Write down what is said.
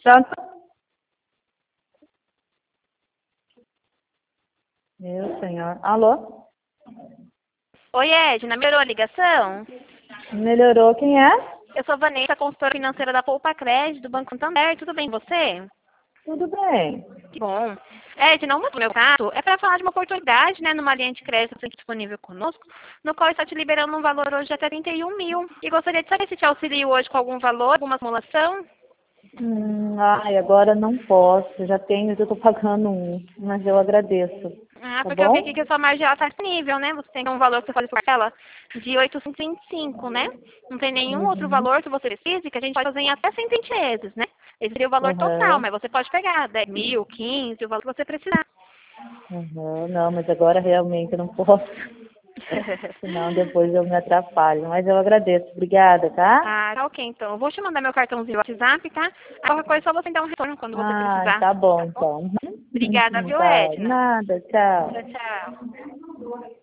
Pronto? Meu senhor. Alô? Oi, Edna, melhorou a ligação? Melhorou, quem é? Eu sou Vanessa, consultora financeira da Poupa Crédito, do Banco Santander. Tudo bem com você? Tudo bem. Que bom. Edna, o meu caso é para falar de uma oportunidade, né, numa linha de crédito disponível conosco, no qual está te liberando um valor hoje de até 31 mil. E gostaria de saber se te auxilio hoje com algum valor, alguma simulação. Agora não posso. Já estou pagando um, mas eu agradeço. Ah, Tá porque eu vi aqui bom? que a sua margem está disponível, né? Você tem um valor que você pode por ela de 825, né? Não tem nenhum outro Uhum. valor que você precise que a gente pode fazer em até 120 vezes, né? Esse seria o valor total, Uhum. mas você pode pegar 10 mil, 15, o valor que você precisar. Uhum. Não, mas agora realmente eu não posso. Senão depois eu me atrapalho. Mas eu agradeço. Obrigada, tá? Ah, tá ok, então. Eu vou te mandar meu cartãozinho no WhatsApp, tá? Qualquer coisa é só você dar um retorno quando você precisar. Tá bom Tá bom? então. Obrigada, viu, Tá, Edna? nada, Tchau, tchau. tchau.